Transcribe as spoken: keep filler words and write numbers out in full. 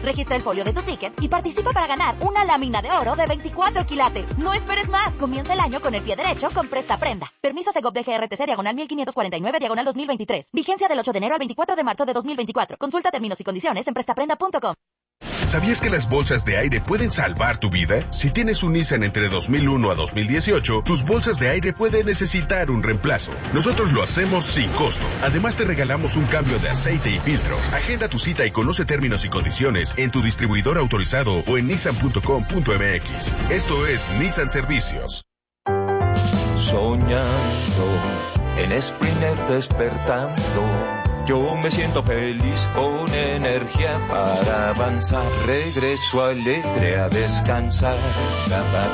Registra el folio de tu ticket y participa para ganar una lámina de oro de veinticuatro quilates. No esperes más. Comienza el año con el pie derecho con Presta Prenda. Permiso Segov D G R T C diagonal mil quinientos cuarenta y nueve diagonal dos mil veintitrés. Vigencia del ocho de enero al veinticuatro de marzo de dos mil veinticuatro. Consulta términos y condiciones en prestaprenda punto com. ¿Sabías que las bolsas de aire pueden salvar tu vida? Si tienes un Nissan entre dos mil uno a dos mil dieciocho, tus bolsas de aire pueden necesitar un reemplazo. Nosotros lo hacemos sin costo. Además, te regalamos un cambio de aceite y filtros. Agenda tu cita y conoce términos y condiciones en tu distribuidor autorizado o en nissan punto com punto m x. Esto es Nissan Servicios. Soñando, en Springer despertando. Yo me siento feliz con energía para avanzar. Regreso alegre a descansar.